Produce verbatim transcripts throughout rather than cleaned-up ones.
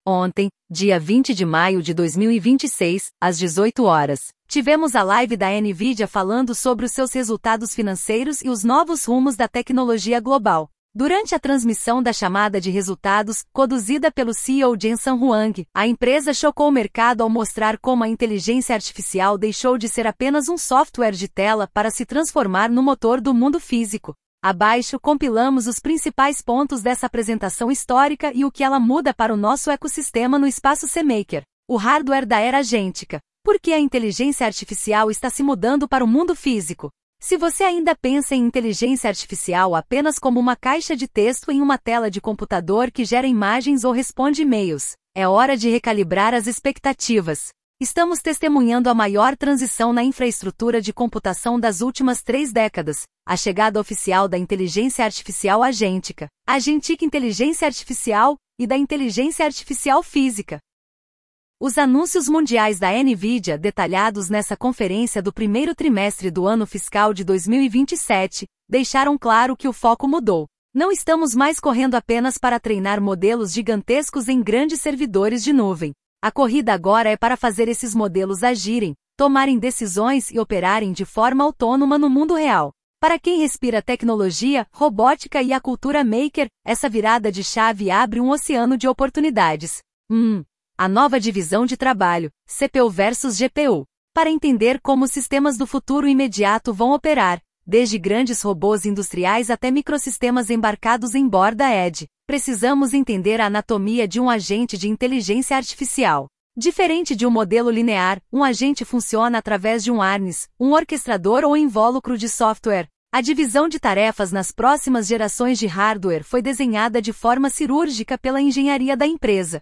Ontem, dia vinte de maio de dois mil e vinte e seis, às dezoito horas, tivemos a live da NVIDIA falando sobre os seus resultados financeiros e os novos rumos da tecnologia global. Durante a transmissão da chamada de resultados, conduzida pelo C E O Jensen Huang, a empresa chocou o mercado ao mostrar como a inteligência artificial deixou de ser apenas um software de tela para se transformar no motor do mundo físico. Abaixo compilamos os principais pontos dessa apresentação histórica e o que ela muda para o nosso ecossistema no espaço C-Maker, o hardware da era agêntica. Por que a inteligência artificial está se mudando para o mundo físico? Se você ainda pensa em inteligência artificial apenas como uma caixa de texto em uma tela de computador que gera imagens ou responde e-mails, é hora de recalibrar as expectativas. Estamos testemunhando a maior transição na infraestrutura de computação das últimas três décadas, a chegada oficial da inteligência artificial agêntica, agêntica inteligência artificial, e da inteligência artificial física. Os anúncios mundiais da NVIDIA detalhados nessa conferência do primeiro trimestre do ano fiscal de dois mil e vinte e sete, deixaram claro que o foco mudou. Não estamos mais correndo apenas para treinar modelos gigantescos em grandes servidores de nuvem. A corrida agora é para fazer esses modelos agirem, tomarem decisões e operarem de forma autônoma no mundo real. Para quem respira tecnologia, robótica e a cultura maker, essa virada de chave abre um oceano de oportunidades. Hum, a nova divisão de trabalho, C P U versus G P U. Para entender como os sistemas do futuro imediato vão operar, desde grandes robôs industriais até microsistemas embarcados em borda edge, precisamos entender a anatomia de um agente de inteligência artificial. Diferente de um modelo linear, um agente funciona através de um harness, um orquestrador ou invólucro de software. A divisão de tarefas nas próximas gerações de hardware foi desenhada de forma cirúrgica pela engenharia da empresa.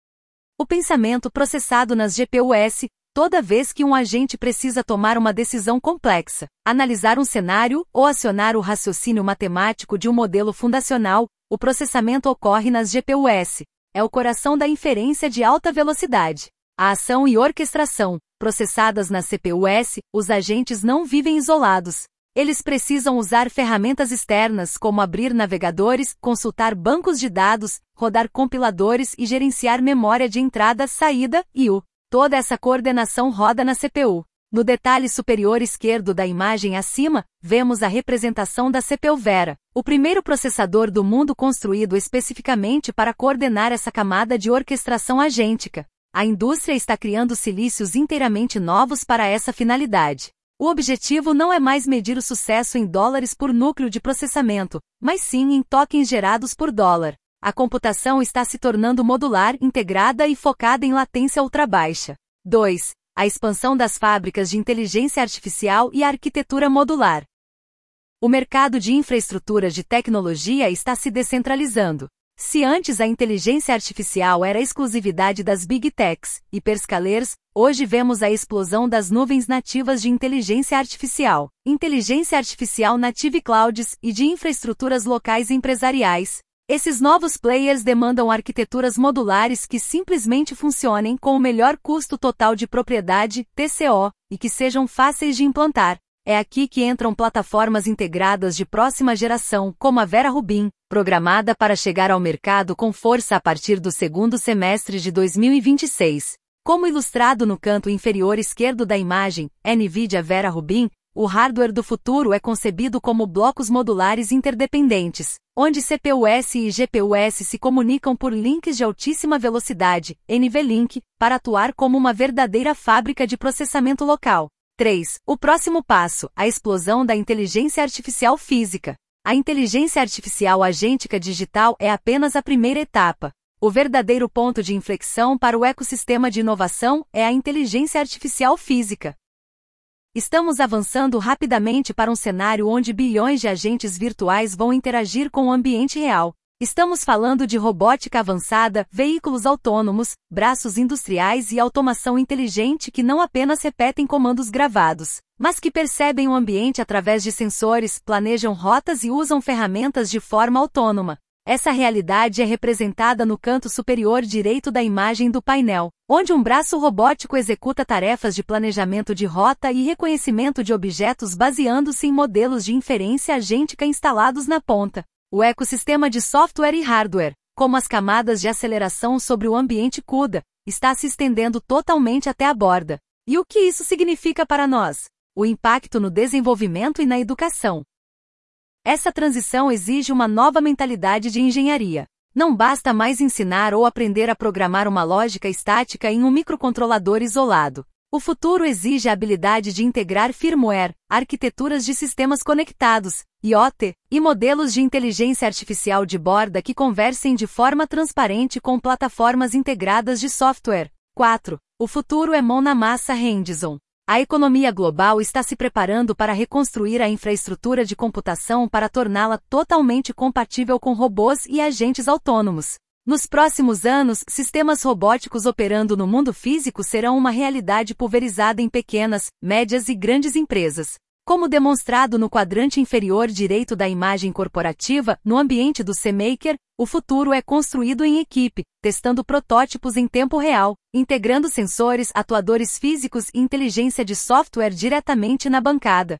O pensamento processado nas G P Us, toda vez que um agente precisa tomar uma decisão complexa, analisar um cenário ou acionar o raciocínio matemático de um modelo fundacional, o processamento ocorre nas G P Us. É o coração da inferência de alta velocidade. A ação e orquestração, processadas nas C P Us, os agentes não vivem isolados. Eles precisam usar ferramentas externas como abrir navegadores, consultar bancos de dados, rodar compiladores e gerenciar memória de entrada-saída, I O. Toda essa coordenação roda na C P U. No detalhe superior esquerdo da imagem acima, vemos a representação da C P U Vera, o primeiro processador do mundo construído especificamente para coordenar essa camada de orquestração agêntica. A indústria está criando silícios inteiramente novos para essa finalidade. O objetivo não é mais medir o sucesso em dólares por núcleo de processamento, mas sim em tokens gerados por dólar. A computação está se tornando modular, integrada e focada em latência ultrabaixa. dois. A expansão das fábricas de inteligência artificial e a arquitetura modular. O mercado de infraestruturas de tecnologia está se descentralizando. Se antes a inteligência artificial era exclusividade das Big Techs, hiperscalers, hoje vemos a explosão das nuvens nativas de inteligência artificial, inteligência artificial native clouds e de infraestruturas locais empresariais. Esses novos players demandam arquiteturas modulares que simplesmente funcionem com o melhor custo total de propriedade, T C O, e que sejam fáceis de implantar. É aqui que entram plataformas integradas de próxima geração, como a Vera Rubin, programada para chegar ao mercado com força a partir do segundo semestre de dois mil e vinte e seis. Como ilustrado no canto inferior esquerdo da imagem, NVIDIA Vera Rubin, o hardware do futuro é concebido como blocos modulares interdependentes, onde C P Us e G P Us se comunicam por links de altíssima velocidade, N V Link, para atuar como uma verdadeira fábrica de processamento local. três. O próximo passo, a explosão da inteligência artificial física. A inteligência artificial agêntica digital é apenas a primeira etapa. O verdadeiro ponto de inflexão para o ecossistema de inovação é a inteligência artificial física. Estamos avançando rapidamente para um cenário onde bilhões de agentes virtuais vão interagir com o ambiente real. Estamos falando de robótica avançada, veículos autônomos, braços industriais e automação inteligente que não apenas repetem comandos gravados, mas que percebem o ambiente através de sensores, planejam rotas e usam ferramentas de forma autônoma. Essa realidade é representada no canto superior direito da imagem do painel, onde um braço robótico executa tarefas de planejamento de rota e reconhecimento de objetos baseando-se em modelos de inferência agêntica instalados na ponta. O ecossistema de software e hardware, como as camadas de aceleração sobre o ambiente CUDA, está se estendendo totalmente até a borda. E o que isso significa para nós? O impacto no desenvolvimento e na educação. Essa transição exige uma nova mentalidade de engenharia. Não basta mais ensinar ou aprender a programar uma lógica estática em um microcontrolador isolado. O futuro exige a habilidade de integrar firmware, arquiteturas de sistemas conectados, I O T, e modelos de inteligência artificial de borda que conversem de forma transparente com plataformas integradas de software. quatro. O futuro é mão na massa hands-on. A economia global está se preparando para reconstruir a infraestrutura de computação para torná-la totalmente compatível com robôs e agentes autônomos. Nos próximos anos, sistemas robóticos operando no mundo físico serão uma realidade pulverizada em pequenas, médias e grandes empresas. Como demonstrado no quadrante inferior direito da imagem corporativa, no ambiente do C-Maker, o futuro é construído em equipe, testando protótipos em tempo real, integrando sensores, atuadores físicos e inteligência de software diretamente na bancada.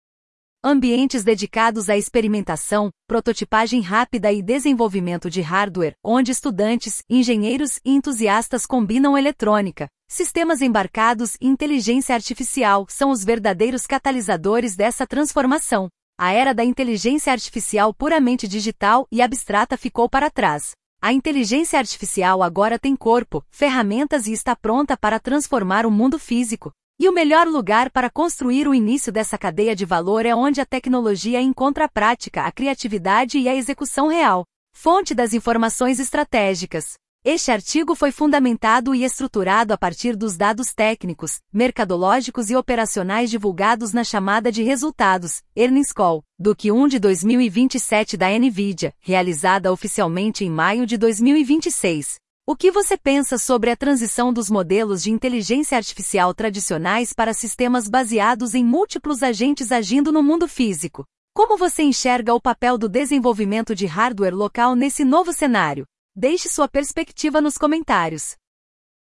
Ambientes dedicados à experimentação, prototipagem rápida e desenvolvimento de hardware, onde estudantes, engenheiros e entusiastas combinam eletrônica, sistemas embarcados e inteligência artificial são os verdadeiros catalisadores dessa transformação. A era da inteligência artificial puramente digital e abstrata ficou para trás. A inteligência artificial agora tem corpo, ferramentas e está pronta para transformar o mundo físico. E o melhor lugar para construir o início dessa cadeia de valor é onde a tecnologia encontra a prática, a criatividade e a execução real. Fonte das informações estratégicas. Este artigo foi fundamentado e estruturado a partir dos dados técnicos, mercadológicos e operacionais divulgados na chamada de resultados, Earnings Call, do Q um de dois mil e vinte e sete da NVIDIA, realizada oficialmente em maio de dois mil e vinte e seis. O que você pensa sobre a transição dos modelos de inteligência artificial tradicionais para sistemas baseados em múltiplos agentes agindo no mundo físico? Como você enxerga o papel do desenvolvimento de hardware local nesse novo cenário? Deixe sua perspectiva nos comentários.